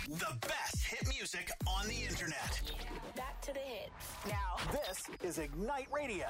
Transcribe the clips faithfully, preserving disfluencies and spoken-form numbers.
The best hit music on the internet. Back to the hits. Now, this is Ignite Radio.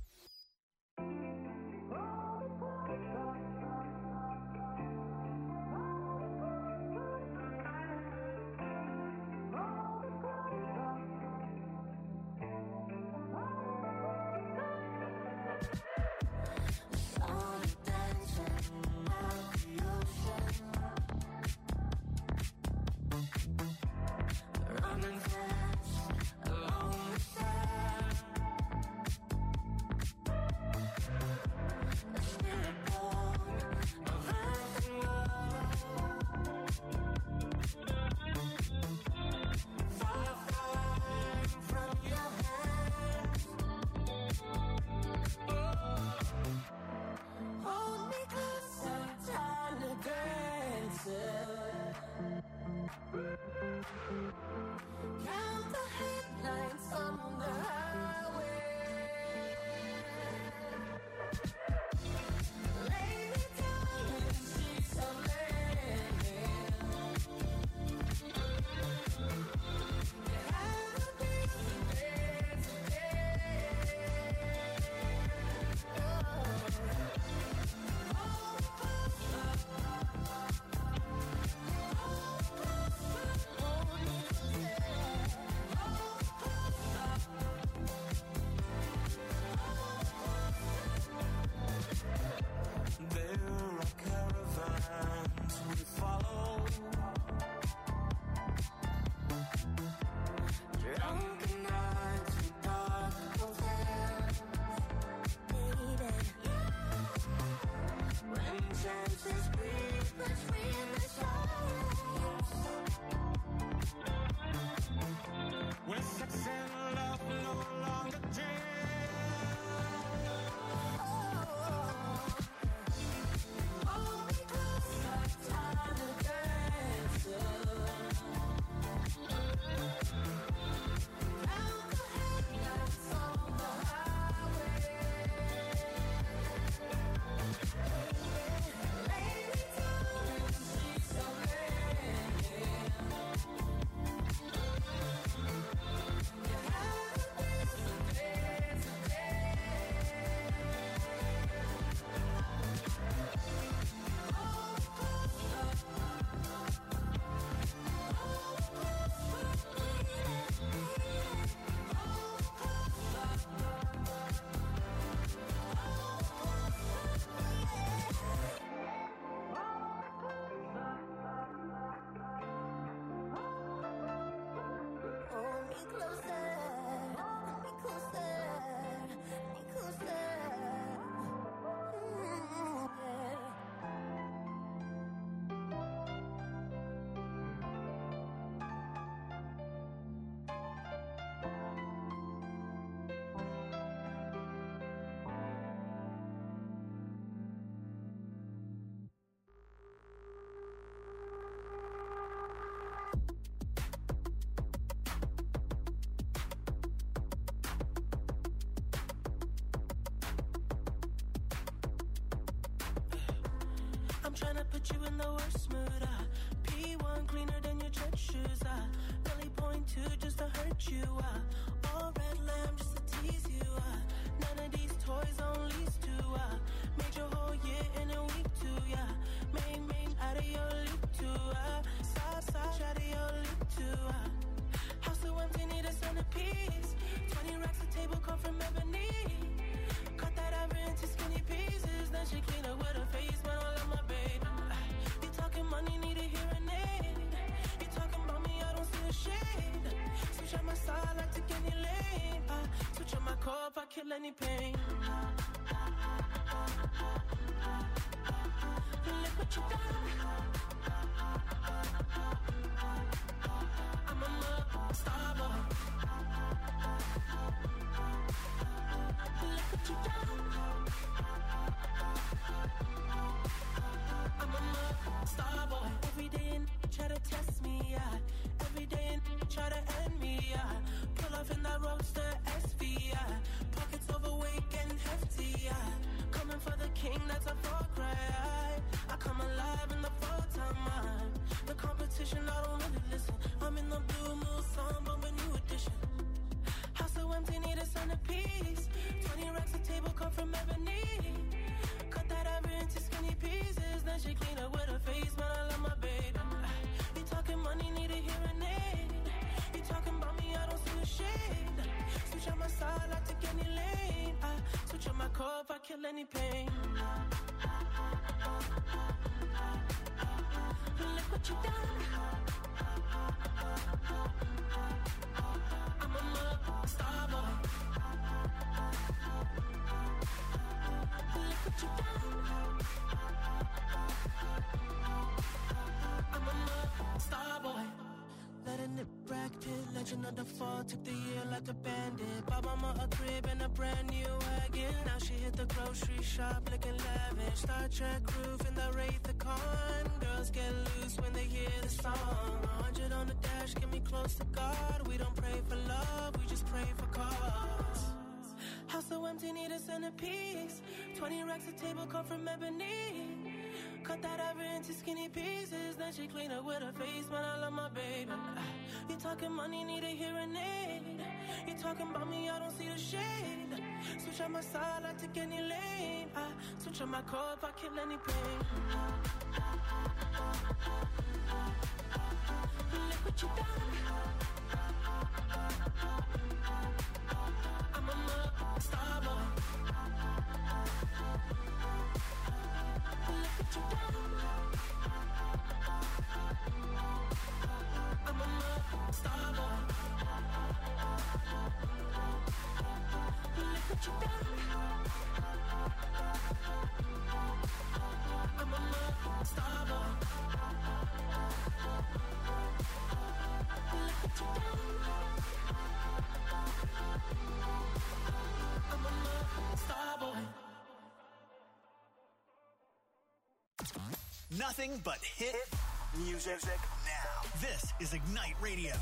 Kill any pain. Look what you done. I'm a star boy. Look what you done. I'm a star boy. Every day and try to test me, yeah. Every day and try to end me, yeah. Pull off in that roadster S V, yeah. Pockets overweight and hefty, yeah. Coming for the king, that's a far cry. I come alive and competition, I don't really listen. I'm in the blue mood, song, but a new edition. House so empty, need a centerpiece. Twenty racks of table come from ebony. Cut that ever into skinny pieces. Then she clean up with her face, man, I love my baby. You talking money, need a hearing aid. You talking about me, I don't see the shade. Switch on my side, I take any lane. I switch on my car if I kill any pain. Look what you done. I'm a mother star boy. Look what you done. I'm a mother star boy. Letting it Brad Pitt, legend of the fall. Took the year like a bandit. Bought mama a crib and a brand new wagon. Now she hit the grocery shop looking lavish. Star Trek roof in the Wraith the Con. Girls get loose when they hear the song. A hundred on the dash, get me close to God. We don't pray for love, we just pray for cause. House so empty, need a centerpiece. Twenty racks of table come from ebony. Cut that ever into skinny pieces. Then she clean up with her face, man, I love my baby. You talking money, need a hearing aid. You talking about me, I don't see the shade. Switch on my side, I take any lane. I switch on my car if I kill any pain. Look what you done. I'm a mother star boy. Look what you done. I'm a mother star boy. Look what you done. I'm a mother star boy. Look what you done. I'm a mother star boy. Nothing but hit music now. This is Ignite Radio.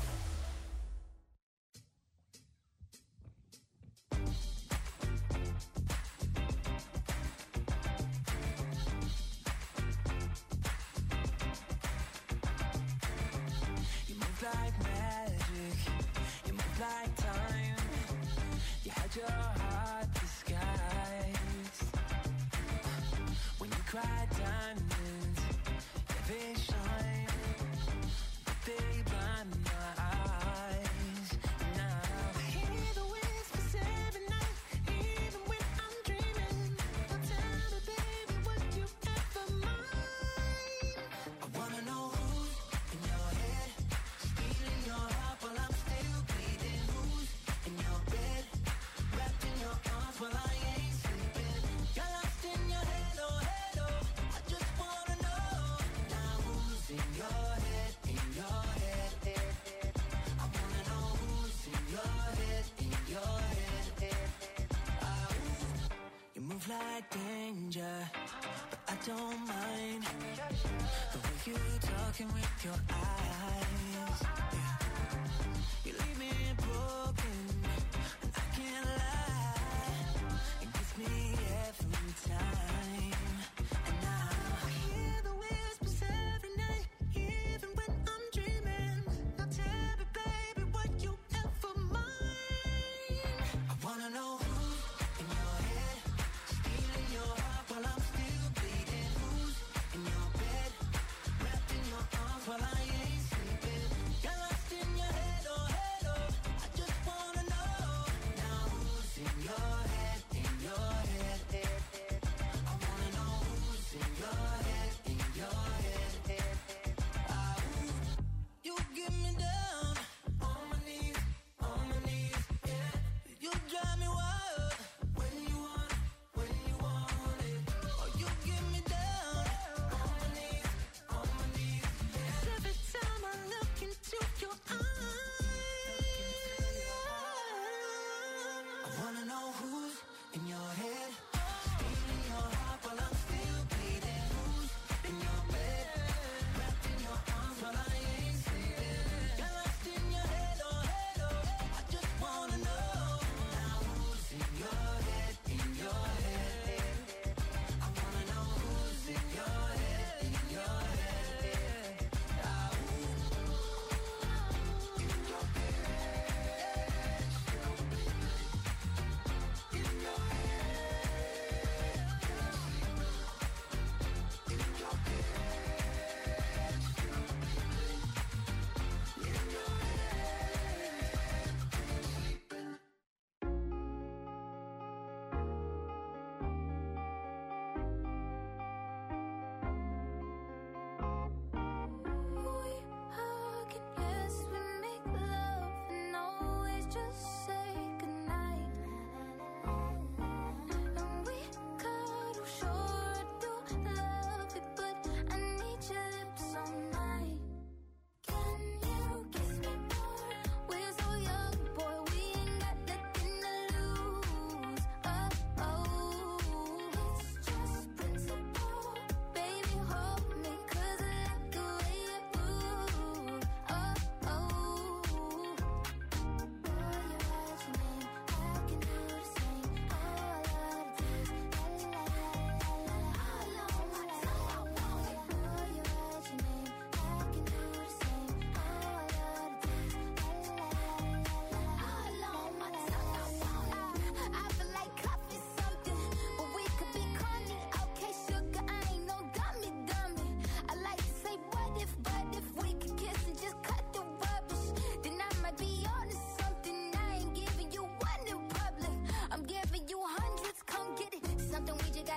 You move like magic. You move like time. You had your heart disguised. When you cry diamonds, yeah, they shine, but they blind my eyes. Now I hear the whispers every night, even when I'm dreaming. Now tell me, baby, would you ever mind? I wanna know who's in your head, stealing your heart while I'm still bleeding. Who's in your bed, wrapped in your arms while I ain't sleeping. You're lost in your head, oh head, oh. I just wanna know now who's in your head, in your head, head, head. I wanna know who's in your head, in your head, head, head. Ah, ooh. You move like danger, but I don't mind the way you talking with your eyes. Yeah. You leave me broken, and I can't lie. It gets me every time. And now I hear the whispers every night, even when I'm dreaming. Now tell me, baby, would you ever mind? I wanna know who's in your head, stealing your heart while I'm still bleeding. Who's in your bed, wrapped in your arms while I ain't sleeping. You're lost in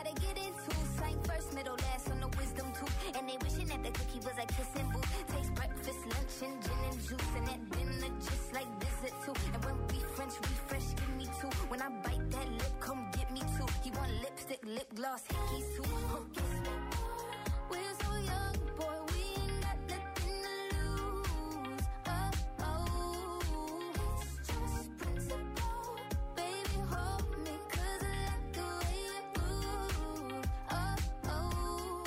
gotta get into. Slang first, middle, last on the wisdom tooth. And they wishing that the cookie was a kissing booth. Taste breakfast, lunch, and gin and juice. And that dinner just like visit too. And when we French refresh, give me two. When I bite that lip, come get me two. He want lipstick, lip gloss, hickeys too. Huh, kiss me. We're so young, boy, we ain't got nothing to lose. Oh, oh, it's just principle. Baby, hold me, cause I like the way you move. Oh, oh.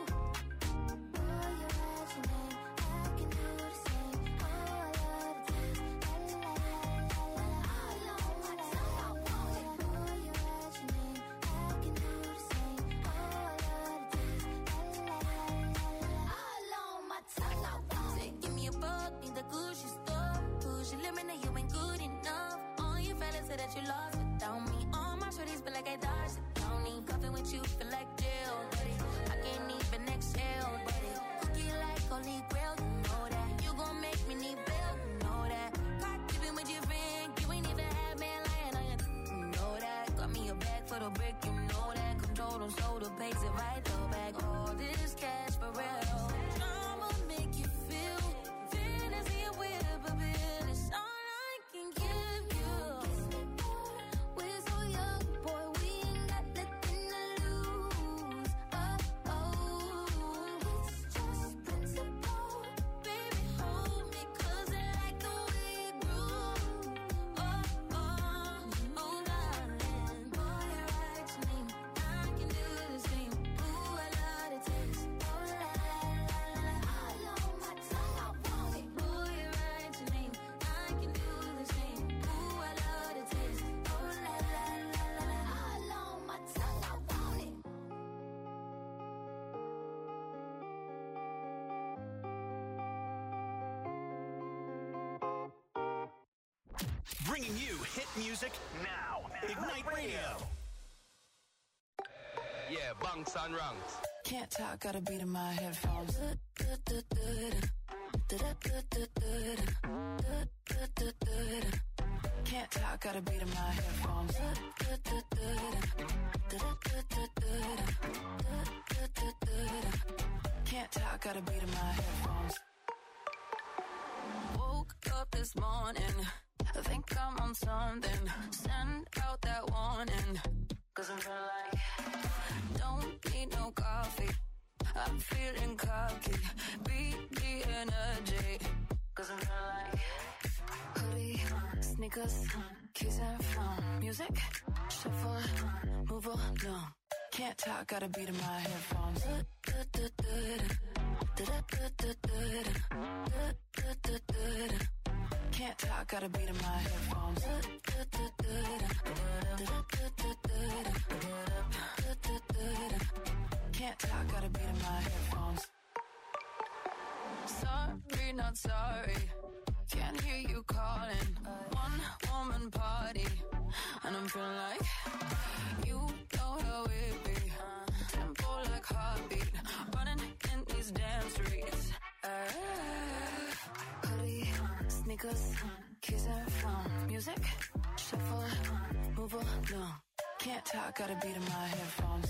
Boy, you write your name, I can do the same. Oh, I love the taste. La, la, la, la, la, all on my tongue, I want it. Boy, you write your name, I can do the same. Oh, I love the taste. La, la, la, la, la, all on my tongue, I want it. Give me a buck in the Gucci store. Push your limit, you ain't good enough. All your fellas say that you lost without me. All my shorties feel like I dodged the county. Cuffing with you feel like jail, buddy. I can't even exhale, buddy. Cookie like holy grail, you know that. You gon' make me need bail, you know that. Caught dipping with your friend, you ain't even had man lying on your, you know that. Got me a bag for the brick, you know that. Control them, so the pace it right though back. All this cash for real. I'ma make you feel fantasy with a bill. It's all I can give you. We're so young, boy, we ain't got nothing to lose. Oh, oh, it's just principle. Baby, hold me, cause I like the way you groove. Oh, oh, oh, darling. Boy, you write your name, I can do the same. Ooh, I love the taste. Oh, la, la, la, la, all on my tongue, I want it. Boy, you write your name, I can do the same. Ooh, I love the taste. Oh, la, la, la, la, la, all on my tongue, I want it. Bringing you hit music now. Ignite Radio. Yeah, bunks and ranks. Can't talk, got a beat in my headphones. Can't talk, got a beat in my headphones. Can't talk, got a beat in my headphones. Woke up this morning, I think I'm on something. Send out that warning, cause I'm feeling like don't need no coffee. I'm feeling cocky. Beat the energy, cause I'm feeling like hoodie, sneakers, keys and phone. Music, shuffle, move along. Can't talk, got a beat in my headphones. Can't talk, got a beat in my headphones. Can't talk, got a beat in my headphones. Sorry, not sorry. Can't hear you calling. One woman party, and I'm feeling like you know how it be. Tempo like heartbeat, running in these damn streets. Uh, hoodie, sneakers, keys and phone. Music, shuffle, move along. Can't talk, got a beat in my headphones.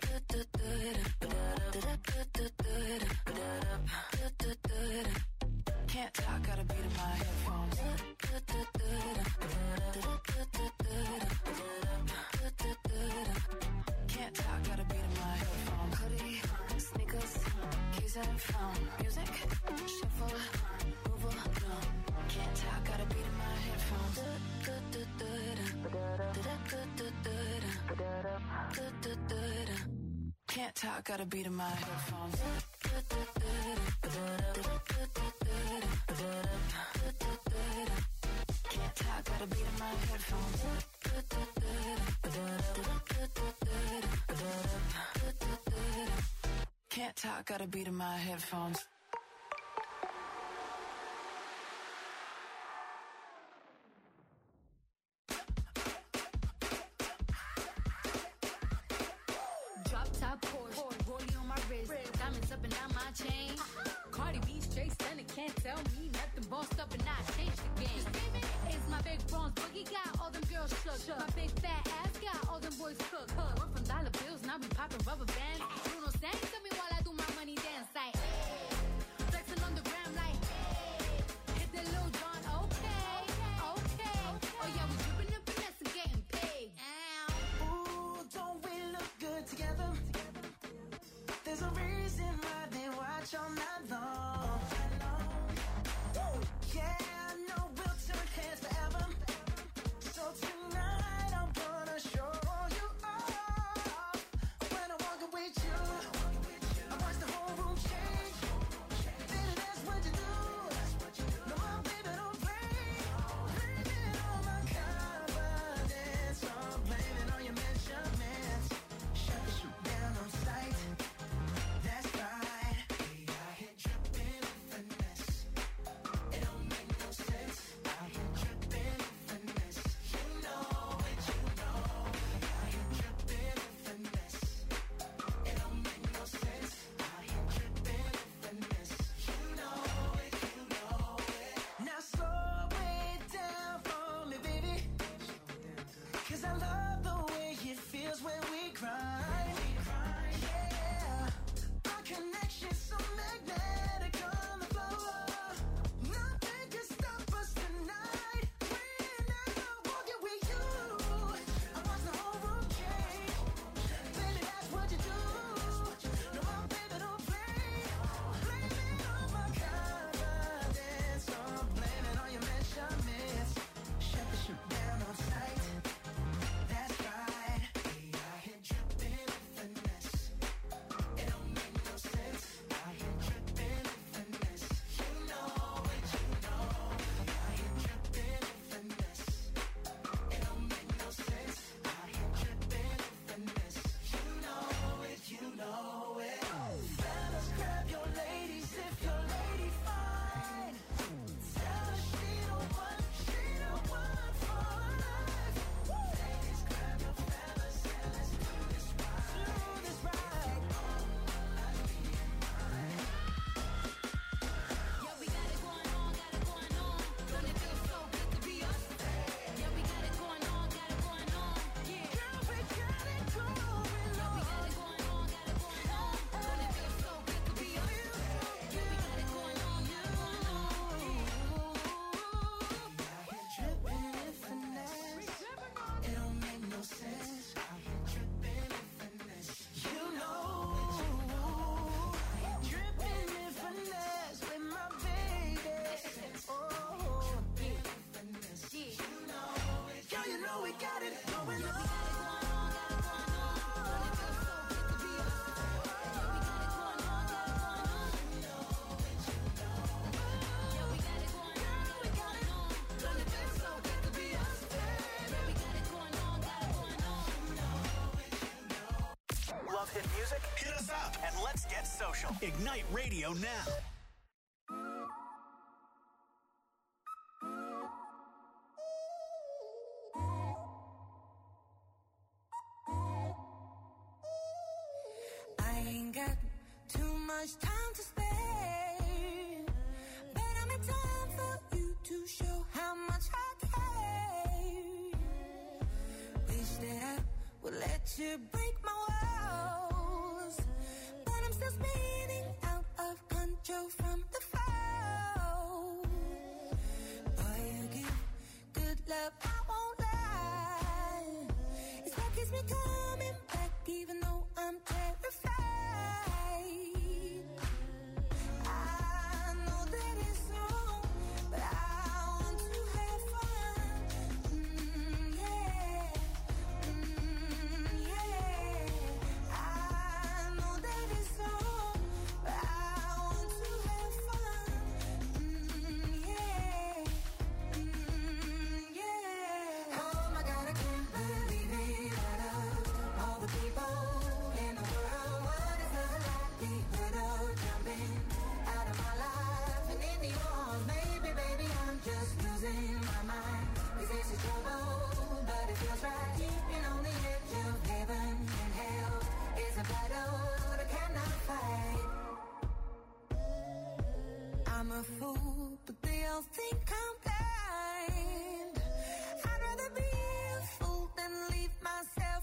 Can't talk, got a beat in my headphones. Can't talk, got a beat in my headphones. Hoodie, sneakers, keys and phone. Music, shuffle, move along. Can't talk, got a beat in my headphones. Can't talk, got a beat in my headphones. Can't talk, got a beat in my headphones. Can't talk, got a beat in my headphones. Drop top Porsche, rollie on my wrist, diamonds up and down my chain. Cardi B straight stunning, can't tell me nothing. Bossed up and I changed the game. It's my big bronze boogie, got all them girls shook. My big fat ass got all them boys cooked. We're from dollar bills, now we Interested in music? Hit us up and let's get social. Ignite Radio now. I ain't got too much time to spare, but I'm in time for you to show how much I care. Wish that I would let you break my walls, but I'm still spinning out of control from the fall. Boy, you give good love, I won't lie. It's what keeps me coming back even though I'm terrified. I know that it's wrong, but I want to have fun. Mm, yeah. Mm, yeah. I know that it's wrong, but I want to have fun. Mm, yeah. Mm, yeah. Oh my God, I can't believe it. Out of all the people in the world, what is the likelihood of jumping out of my life and into yours? Maybe, baby, I'm just losing my mind. 'Cause this is trouble, but it feels right. Keeping on the edge of heaven and hell is a battle that I cannot fight. I'm a fool, but they all think I'm blind. I'd rather be a fool than leave myself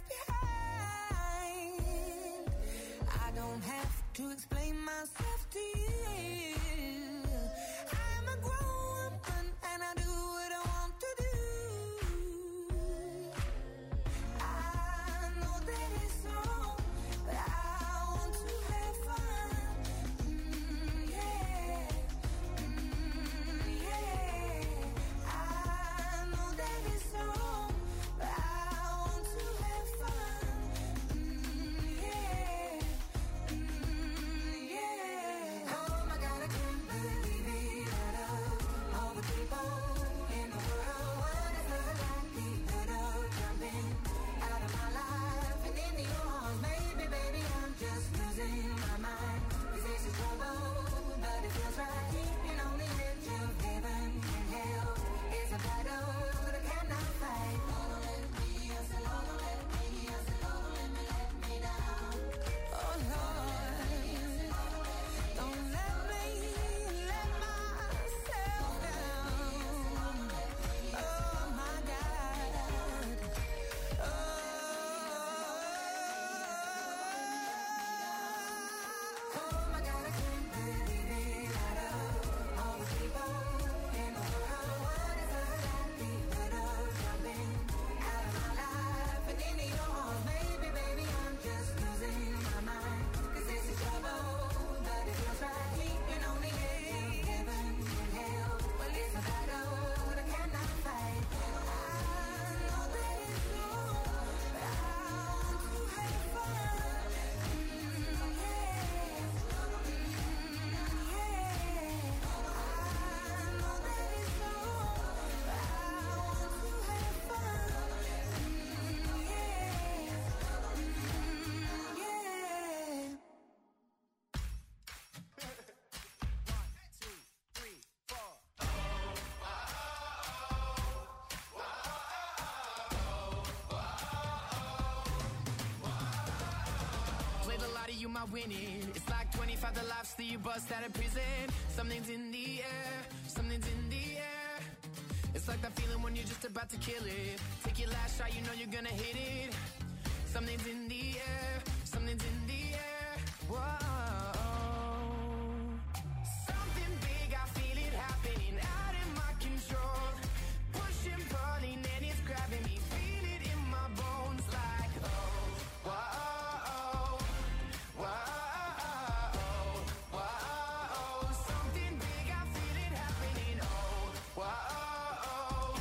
behind. I don't have to explain myself to you. I'm a grown woman and I do what I want to do. I know that it's wrong, but I want to have fun. Mm, yeah. Mm, yeah. I know that it's wrong, but I want to have fun. Mm, yeah. Mm, yeah. Oh my God, I can't believe it. Out of all the people in the world, what is the likelihood of jumping out of my life and into yours? Maybe, baby, I'm just losing my mind. 'Cause this is trouble, but it feels right. Keeping on the edge of heaven and hell is a battle that I cannot fight. Don't let me, I said, don't let me, I said, don't let me let me down. Oh Lord, don't let me let myself down. Oh my God. Oh, oh my God, I can't believe it. Out of all the people in the world, what is the likelihood of jumping out of my life and into yours? Maybe, baby, I'm just losing my mind. 'Cause this is trouble, but it feels right. Keeping on the edge of heaven and hell. Well, it's a battle that I cannot fight. I know that it's wrong, but I want to have fun. Mm, yeah. Mm, yeah. I know that it's wrong, but I want to have fun. Mm, yeah. Mm, yeah. Played a lot of you, my winning. It's like twenty-five the lives that you bust out of prison. Something's in the air, something's in the air. It's like that feeling when you're just about to kill it. Take your last shot, you know you're gonna hit it. Something's in the air, something's in the air. Whoa. Something big, I feel it happening out of my control. Pushing, pulling, and it's grabbing me. Feel it in my bones like, oh, whoa, whoa, whoa. Something big, I feel it happening. Oh, whoa,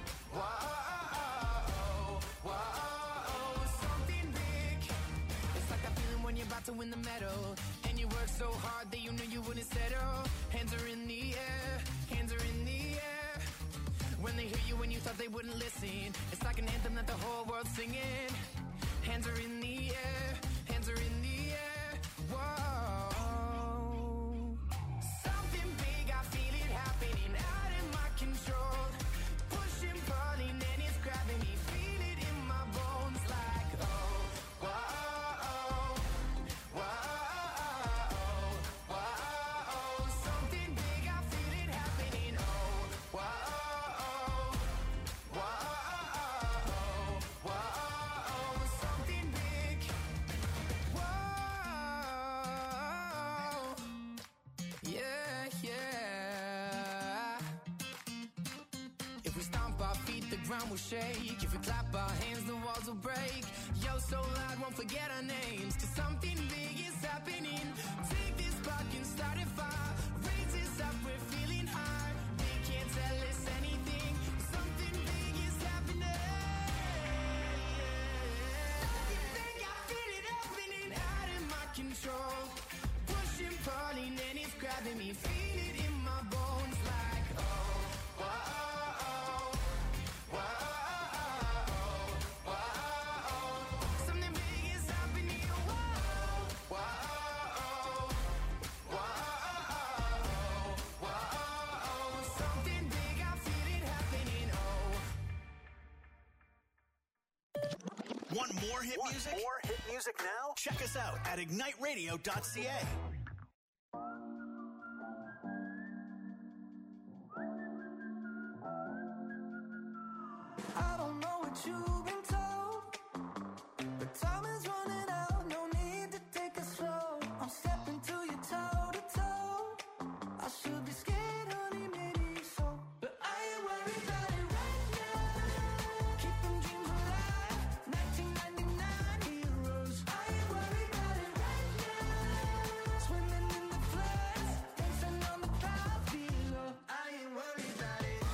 whoa, whoa. Something big. It's like that feeling when you're about to win the medal, and you work so hard that you knew you wouldn't settle. Hands are in the air, hands are in the air. When they hear you when you thought they wouldn't listen, it's like an anthem that the whole world's singing. Hands are in the air, hands are in the ground will shake. If we clap our hands, the walls will break. Yo, so loud, won't forget our names. Cause something big is happening. Take this spark and start a fire. Raise this up, we're feeling high. They can't tell us anything. Something big is happening. Something big, I feel it happening. Out of my control. Pushing, pulling, and it's grabbing me. Feel it in my bones like, oh, whoa. Want more hit Want music? More hit music now? Check us out at ignite radio dot c a. I don't know what you've been told, but time is running out. No need to take it slow. I'm stepping to you toe to toe. I should be scared, honey, maybe so, but I ain't worried about it right now. Keeping dreams alive, nineteen ninety-nine heroes. I ain't worried about it right now. Swimming in the floods, dancing on the clouds below. I ain't worried about it.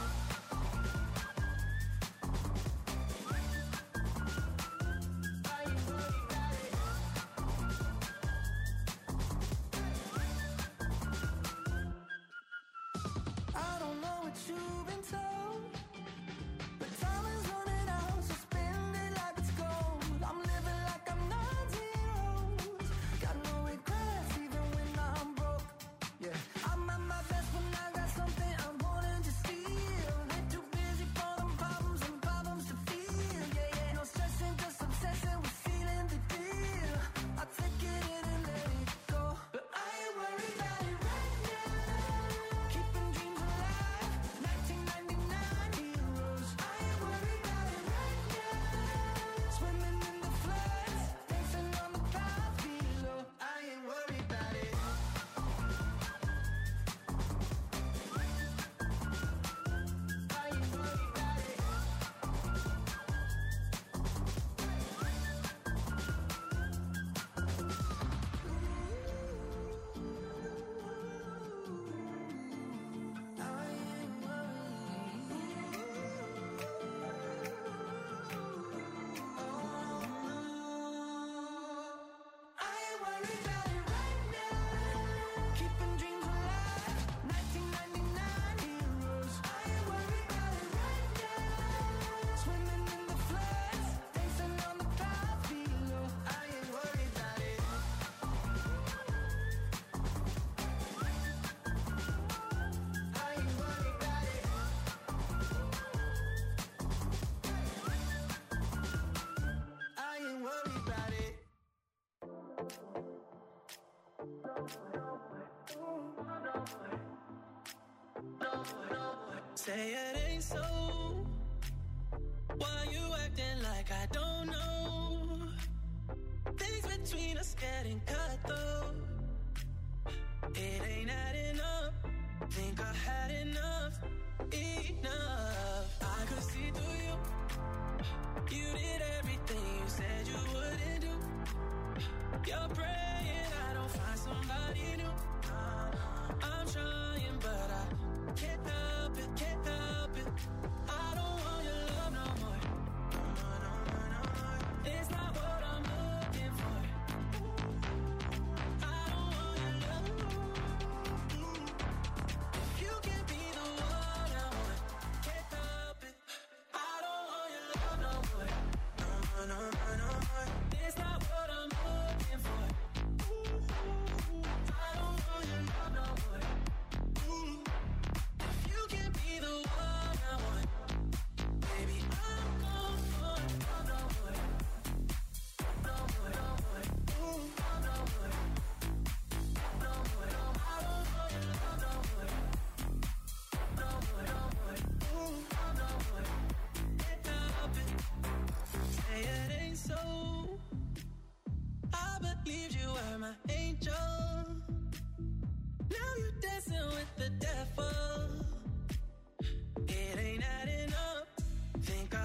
I don't know what you've been told, but time is running out, so spend it like it's gold. I'm living like I'm not zeros. Got no regrets even when I'm broke. Yeah, I'm at my best when I got something I wanted to steal. Way too busy for them problems and problems to feel. Yeah, yeah, no stressing, just obsessing with sealing the deal. I take it in and let it go, but I ain't worried about it right now. Keeping dreams alive, nineteen ninety-nine heroes. I ain't worried about it right now. Swimming in the floods, dancing on the clouds below. I ain't worried about it. I ain't worried about it. I ain't I ain't worried about it right now. Keeping dreams alive, nineteen ninety-nine heroes. I ain't worried about it right now. Swimming in the floods, dancing on the clouds below. I ain't worried about it. I ain't worried about it. I ain't worried about it. Say it ain't so. Why you acting like I don't know? Things between us getting cut though. It ain't adding up. Think I had enough, enough. I could see through you. You did everything you said you wouldn't do. You're praying I don't find somebody new. I'm trying, but I can't help it, can't help it. I don't want your love no more. No, no, no, no, no. It's not what I'm looking for. I don't want your love. If you can be the one I want, can't help it. I don't want your love no more. No, no, no, no more. It's not what I'm looking for. I don't want your love no more. If you can be the one I want, baby, I'm gone for love no more. No more, no more. Love no more. No more, no more. I don't want your love no more. No more, no more. Love no more. Can't help it. Say it ain't so. I believed you were my angel. Now you're dancing with the devil. It ain't adding up. Think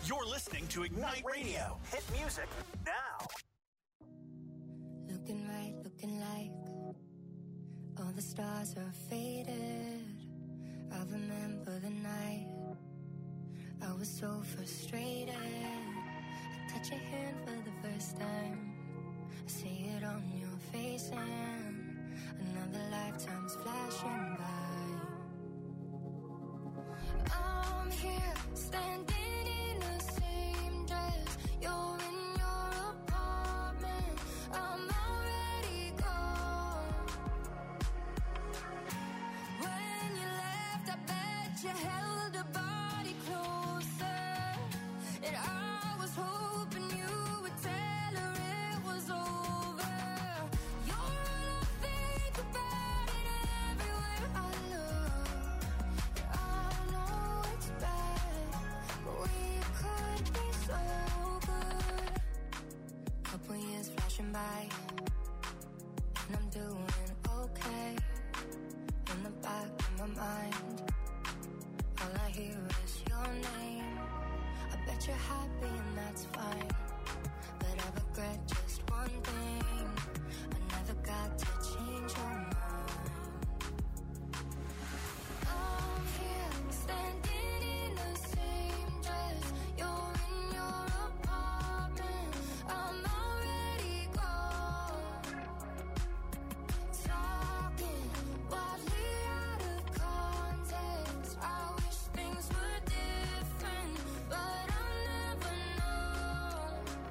You're listening to Ignite Radio. Hit music now. Looking right, looking like all the stars are faded. I remember the night I was so frustrated. I touch your hand for the first time. I see it on your face and another lifetime's flashing by. I'm here standing in the same dress. You're in your apartment. I'm already gone. When you left, I bet you held a body closer. And I was hoping you would tell her it was over. You're all I think about and everywhere I look. I know it's bad, but we could be so good. Couple years flashing by, and I'm doing okay. In the back of my mind, all I hear is your name. I bet you're happy and that's fine, but I regret just one thing. I never got to change your mind. I'm here standing in the same dress. You're in your apartment. I'm already gone. Talking wildly out of context. I wish things were different, but I'll never know.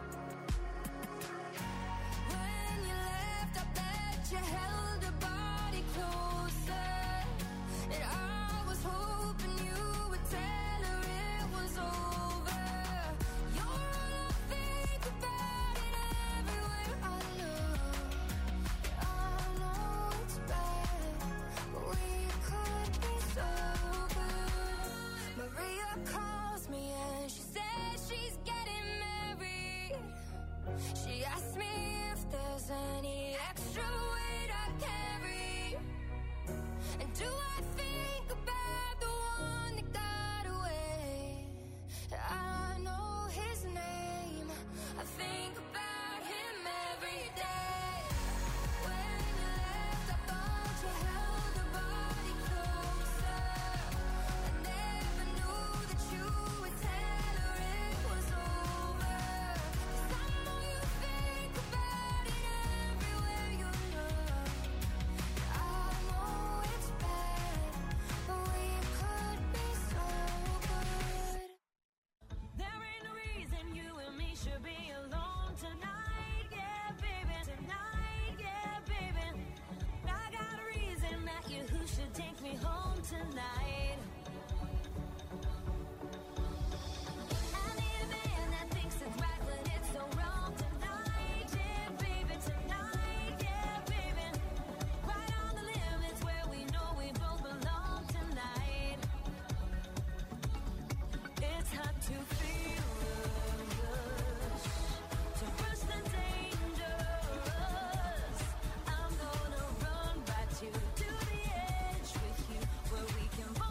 When you left, I bet you held a body closer. And I was hoping you would tell her it was over. You're all I think about and everywhere I look. I know it's bad, but we could be so good. Maria calls me and she says she's getting married. She asked me if there's any extra weight I carry. And do I think about the one that got away? I know his name. I think about him every day. When you left, I thought you held the body closer. I never knew that you would tell her it was over. 'Cause I know you think about it everywhere you look. I know it's bad, but we could be so good. There ain't no reason you and me should be alone tonight, yeah, baby. Tonight, yeah, baby. I got a reason that you who should take me home tonight. I need a man that thinks it's right when it's so wrong tonight, yeah, baby. Tonight, yeah, baby. Right on the limits where we know we both belong tonight. It's hard to feel the rush, to rush the dangerous. I'm gonna run right to, to the edge with you, where we can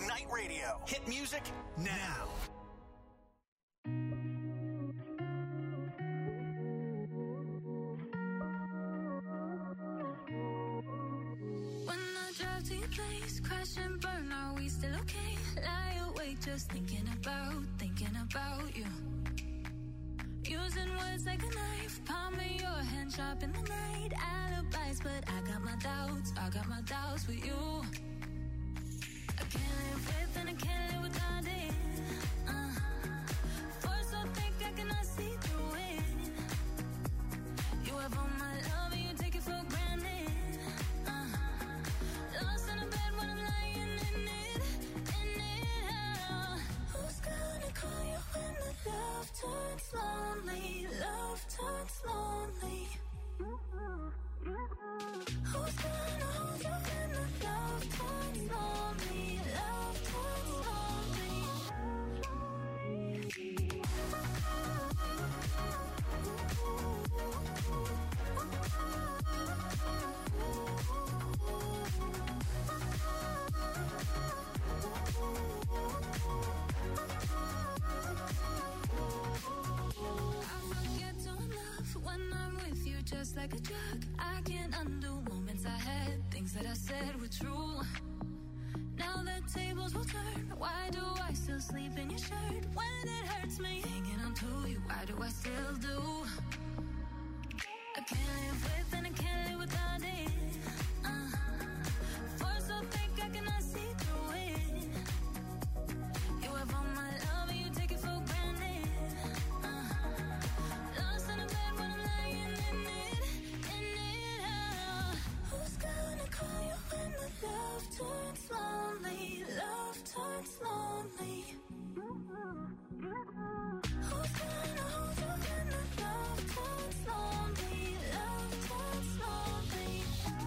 Ignite Radio. Hit music now. Place, crash and burn, are we still okay? Lie awake, just thinking about, thinking about you. Using words like a knife, palm in your hand, sharp in the night. Alibis, but I got my doubts, I got my doubts with you. I can't live with and I can't live without it. Uh, force so thick I cannot see through it. You have all my love and you take it for granted. Lost in a bed when I'm lying in it, in it. Oh. Who's gonna call you when the love turns lonely? Love turns lonely. Who's gonna hold you when the love turns lonely? Love turns lonely. Just like a drug, I can't undo moments I had. Things that I said were true. Now the tables will turn. Why do I still sleep in your shirt? When it hurts me, hanging on to you, why do I still do? I can't live with and I can't live without it. Uh, force so thick I cannot see through it. You have all my love and you take it for granted. Uh, lost in a bed when I'm lying in it, in it. Oh. Who's gonna call you when the love turns lonely? Love turns lonely. Who's gonna hold you when the love turns lonely? Love turns lonely.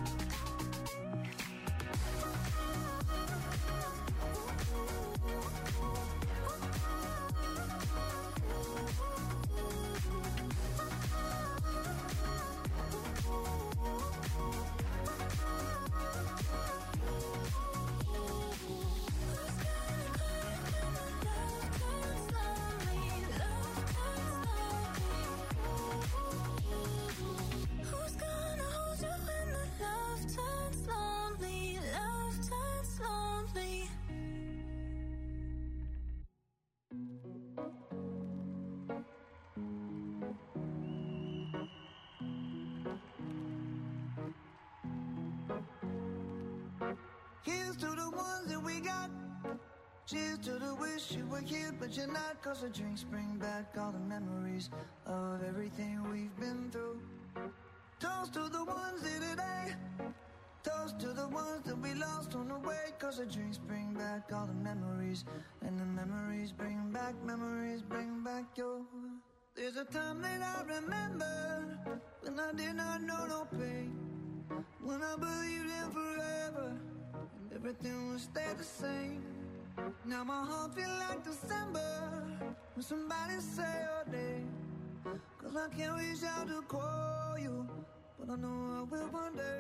Here's to the ones that we got. Cheers to the wish you were here, but you're not. Cause the drinks bring back all the memories of everything we've been through. Toast to the ones here today. Toast to the ones that we lost on the way. Cause the drinks bring back all the memories. And the memories bring back, memories bring back your. There's a time that I remember when I did not know no pain. When I believed in forever and everything would stay the same. Now my heart feel like December when somebody say your name. Cause I can't reach out to call you, but I know I will one day.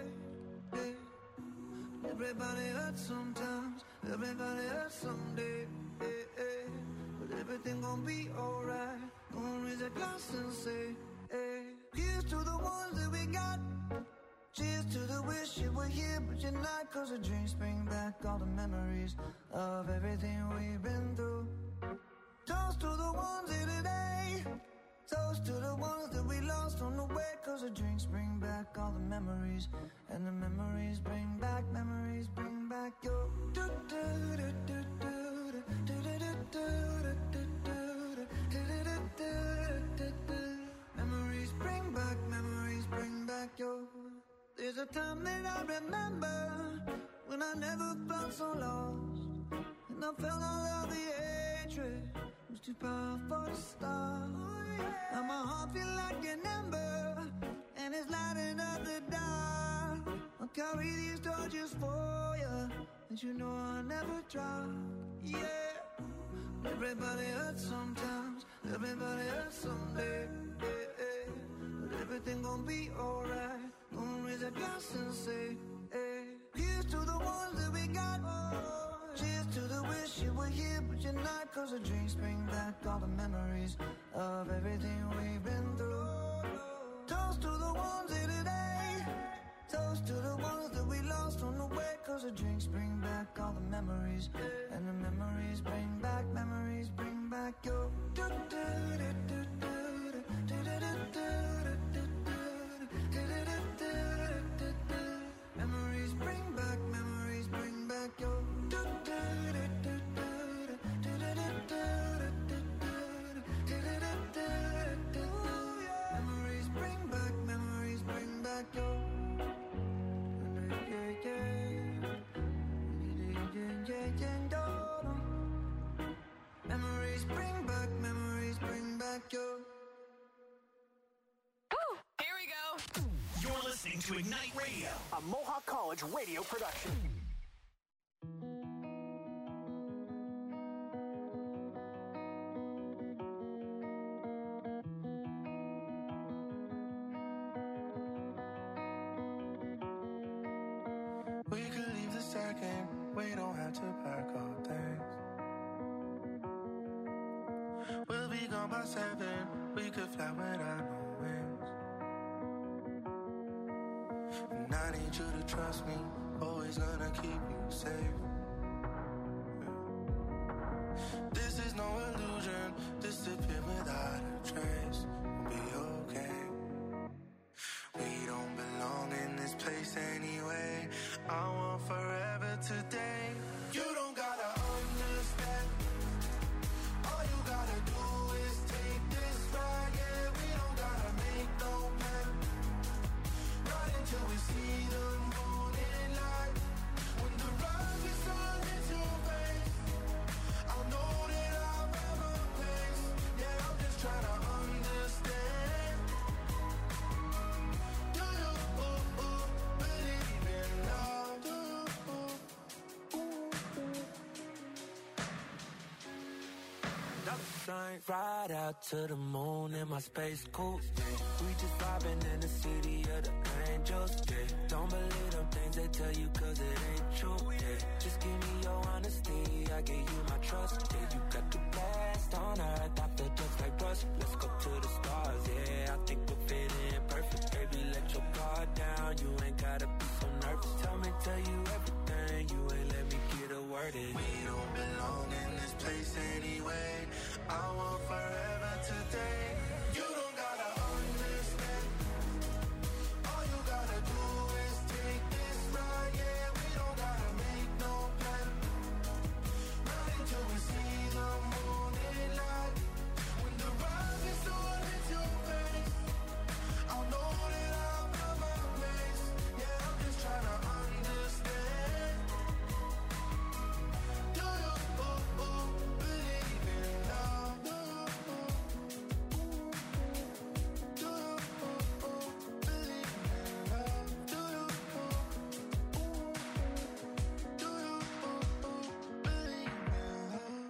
Yeah. Everybody hurts sometimes, everybody hurts someday. Yeah, yeah. But everything gon' be alright. Gonna raise a glass and say, hey. Here's to the ones that we got. Cheers to the wish you were here, but you're not. Cause the drinks bring back all the memories of everything we've been through. Toast to the ones here today. Toast to the ones that we lost on the way. Cause the drinks bring back all the memories. And the memories bring back, memories bring back your. Memories bring back, memories bring back your. There's a time that I remember when I never felt so lost. And I felt all of the hatred was too powerful to stop. Now my heart feel like an ember and it's lighting up the dark. I'll carry these torches for you, and you know I'll never drop. Yeah. Everybody hurts sometimes, everybody hurts someday. Yeah, yeah. But everything gon' be alright. Gonna raise a glass and say, hey. Here's to the ones that we got. Cheers to the all the memories of everything we've been through. Toast to the ones here today. Toast to the ones that we lost on the way. Cause the drinks bring back all the memories. And the memories bring back, memories bring back your memories bring back, memories bring back your memories bring back, memories bring back your memories bring back, memories bring back your. Woo! Here we go. You're listening to Ignite Radio, a Mohawk College radio production. We could leave the second, we don't have to pack all things. We'll be gone by seven, we could fly without no wings. And I need you to trust me, always gonna keep you safe. This is no illusion, disappear without a trace. We'll be okay. We don't belong in this place anyway. I want forever today. You don't gotta understand. All you gotta do is take this ride. Yeah, we don't gotta make no plan. Not until we see the morning light. When the rug is on into your face, I'll know that I'll have a place. Yeah, I'm just trying to understand. Do you ooh, ooh, believe in love? Do you ooh, ooh, ooh. Ride out to the moon in my space coupe. We just vibing in the city of the angels. Yeah. Don't believe them things they tell you cause it ain't true. Yeah. Just give me your honesty, I give you my trust. Yeah, you got the best on earth, I feel just like Russ. Let's go to the stars, yeah, I think we'll fit in perfect. Baby, let your guard down, you ain't gotta be so nervous. Tell me, tell you everything, you ain't let me get a word in. We don't belong in this place anyway. I want forever today. You don't gotta understand. All you gotta do is take this ride. Yeah, we don't gotta make no plan. Not until we see the morning light. When the rise is on into your face, I'll know that I'll have my place. Yeah, I'm just trying to understand. Do you ooh, ooh, believe in love? Do you ooh, ooh, do you ooh, ooh, believe in love? Do you ooh, ooh, do you ooh, ooh, believe in love?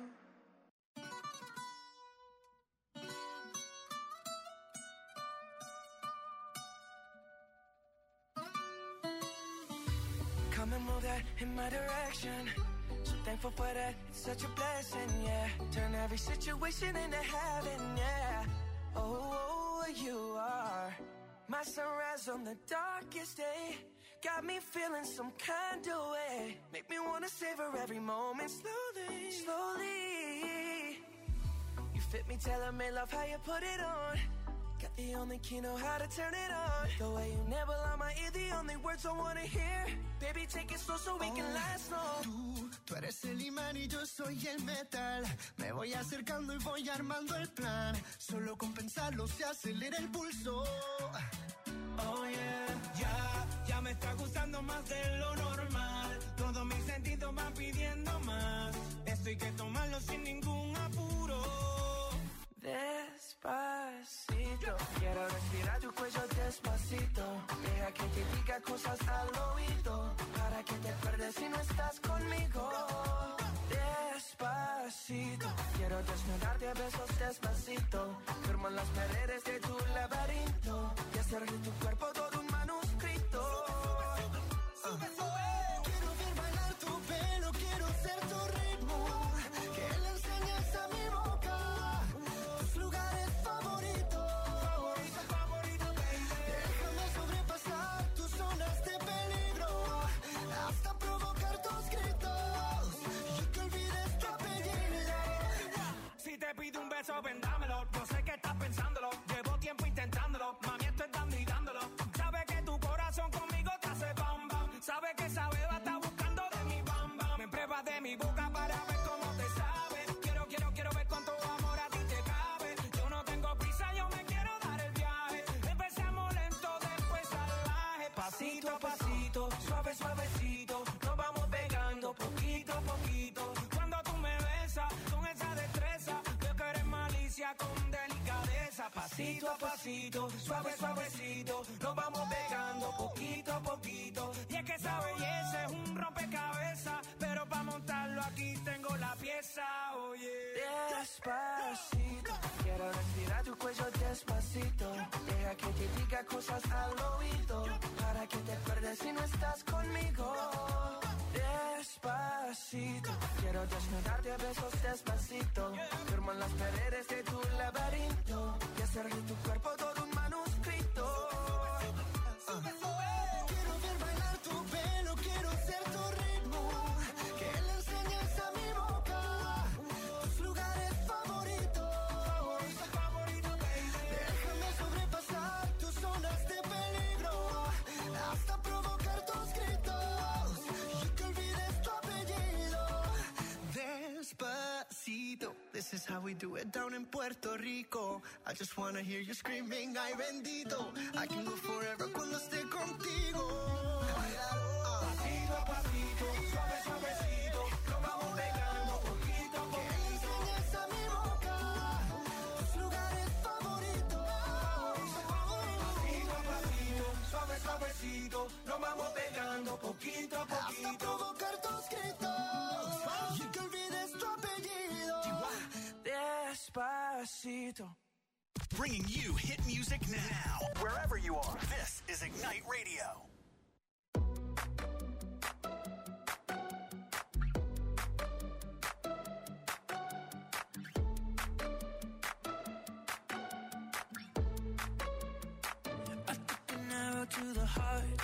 Come and move that in my direction. So thankful for that, it's such a blessing, yeah. Turn every situation into heaven, yeah. Oh, oh, you are my sunrise on the darkest day. Got me feeling some kind of way. Make me wanna savor every moment slowly, slowly. You fit me, tailor-made, love how you put it on. Got the only key, know how to turn it on. The way you never lie my ear, the only words I wanna hear. Baby, take it slow so we can last long. Tú, tú eres el imán y yo soy el metal. Me voy acercando y voy armando el plan. Solo con pensarlo se acelera el pulso. Oh yeah, ya, ya me está gustando más de lo normal. Todos mis sentidos van pidiendo más. Esto hay que tomarlo sin ningún apuro. Despacito, quiero respirar tu cuello despacito. Deja que te diga cosas al oído, para que te pierdas si no estás conmigo. Despacito, quiero desnudarte a besos despacito. Firmo las paredes de tu laberinto y hacer de tu cuerpo todo un manuscrito. Sube, sube. Quiero ver bailar tu pelo, quiero ser tu ritmo. Que le enseñes a mi boca pasito a pasito, suave, suavecito, nos vamos pegando poquito a poquito. Cuando tú me besas con esa destreza, veo que eres malicia con delicadeza. Pasito a pasito, suave, suavecito, nos vamos pegando poquito a poquito. Y es que esa belleza es un rompecabezas, pero para montarlo aquí tengo la pieza, oye. Despacito, quiero respirar tu cuello despacito. Deja que te diga cosas al oído, para que te pierdas si no estás conmigo. Despacito, quiero desnudarte a besos despacito. Firmo en las paredes de tu laberinto y hacer de tu cuerpo todo un manuscrito. Quiero ver bailar tu pelo, quiero ser tu ritmo, que le enseñes a mi boca tus lugares favoritos. Déjame sobrepasar tus zonas de peligro, hasta provocar tus gritos y que olvides tu apellido. Despacito, this is how we do it down in Puerto Rico. I just wanna hear you screaming, ay bendito. I can go forever cuando esté contigo. Pasito a pasito, suave, suavecito, nos vamos pegando poquito a poquito. Enseñas a mi boca tus lugares favoritos. Pasito a pasito, suave, suavecito, nos vamos pegando poquito a poquito. Hasta provocar tus gritos y que olvides tu apellido. Despacito. Bringing you hit music now, wherever you are. This is Ignite Radio. I took an arrow to the heart.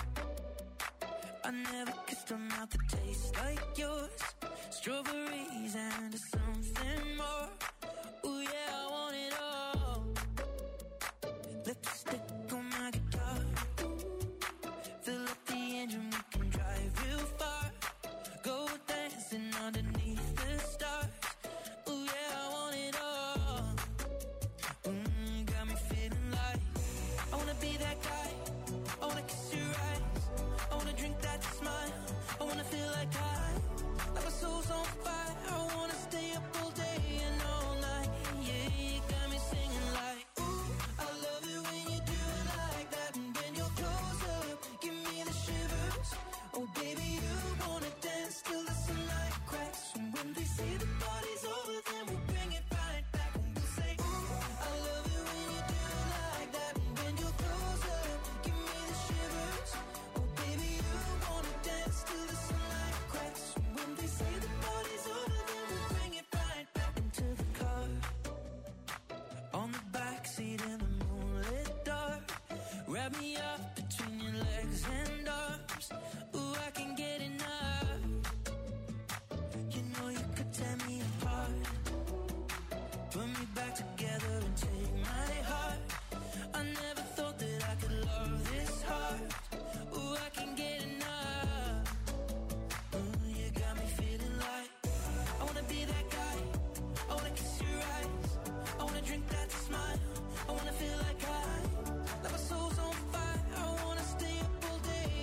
I never kissed a mouth that tastes like yours. Strawberries and something more. Ooh yeah, I want it all. Lipstick on my guitar. Fill up the engine, we can drive real far. Go dancing underneath the stars. Ooh yeah, I want it all. Mm, got me feeling like I wanna be that guy. I wanna kiss your eyes. I wanna drink that smile. I wanna feel like I, like my soul's on fire. I wanna stay up all day and all night. Yeah, you got me singing like, ooh, I love it when you do it like that. And when you're close up, give me the shivers. Oh baby, you wanna dance till the sunlight cracks. And when they say the party's over, then we'll bring it right back. And we'll say, ooh, I love it when you do it like that. And when you're close up, give me the shivers. Oh baby, you wanna dance till the sunlight cracks. And when they say the party's over, then we'll bring it right back into the car. On the backseat in the moonlit dark. Wrap me up between your legs and arms. Ooh, I can get enough. You know you could tear me apart. Put me back together and take my heart. I never thought that I could love this hard. Ooh, I can get enough. Ooh, you got me feeling like I wanna be that guy. I wanna kiss your eyes. I wanna drink that smile. I wanna feel like I, like my soul's on fire. I wanna stay up all day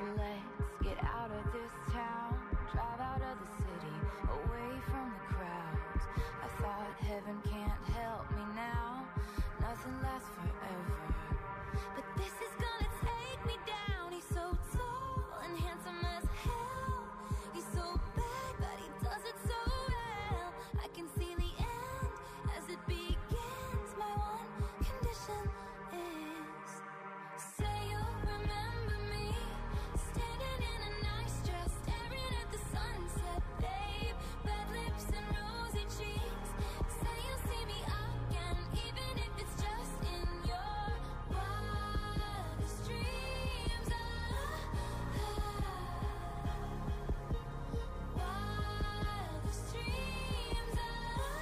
let's get out of this town, drive out of the city, away from the crowds. I thought heaven can't help me now, nothing lasts forever. But this is gonna take me down. He's so tall and handsome as hell. He's so bad, but he does it so well. I can see the end as it begins. My one condition is, say you'll remember me, standing in a nice dress, staring at the sunset, babe. Red lips and rosy cheeks. Say you'll see me again, even if it's just in your wildest dreams. Ah, ah, wildest dreams. Ah,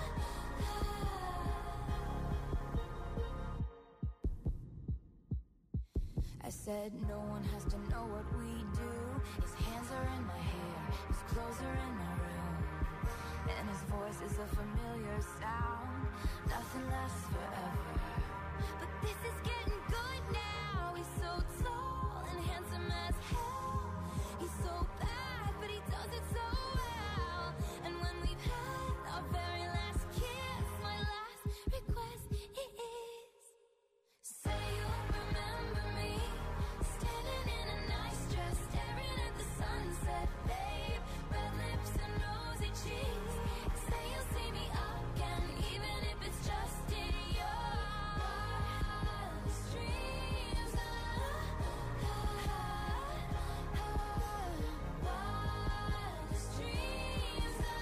ah. I said no one has to know what we do. His hands are in my hair, his clothes are in my room, and his voice is a familiar sound. Nothing lasts forever, but this is getting good now. He's so tall and handsome as hell. He's so bad, but he does it so well. And when we've had our very last kiss, my last request is, say you'll remember me, standing in a nice dress, staring at the sunset, babe. Red lips and rosy cheeks. Say you'll see me again, even if it's just in your wildest dreams. Ah, ah, ah, wildest dreams. Ah,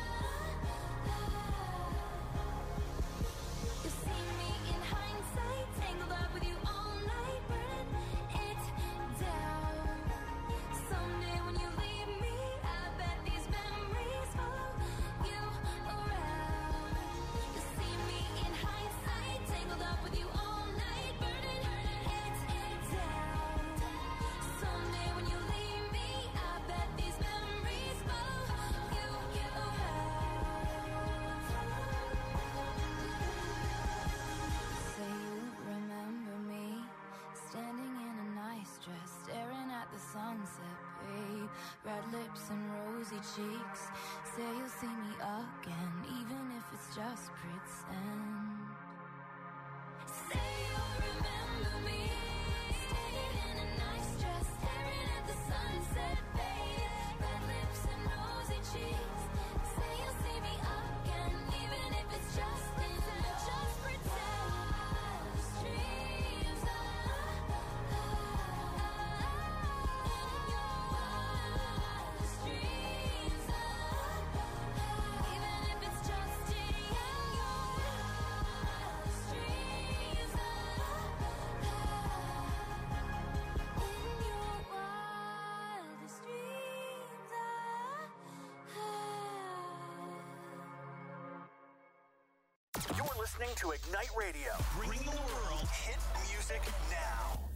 ah. You see me in hindsight, tangled up with you all night, burning it down. Someday when you leave me, I bet these memories follow you around. You see me in hindsight, tangled up with you all night, burning it down. Someday when you leave me, I bet these memories follow you around. Say you remember me, standing in a nice dress, staring at the sunset, babe. Red lips and rosy cheeks. Say you'll see me again, even if it's just pretend. Say you'll remember me, standing in a nice dress, staring at the sunset, babe. Red lips and rosy cheeks. Say you'll see me again, even if it's just in just pretend. Wildest dreams. Ah, ah, in your wildest dreams. Ah, even if it's just in your wildest dreams. Ah, in your wildest dreams. Ah, You're listening to Ignite Radio, bringing the world hit music now.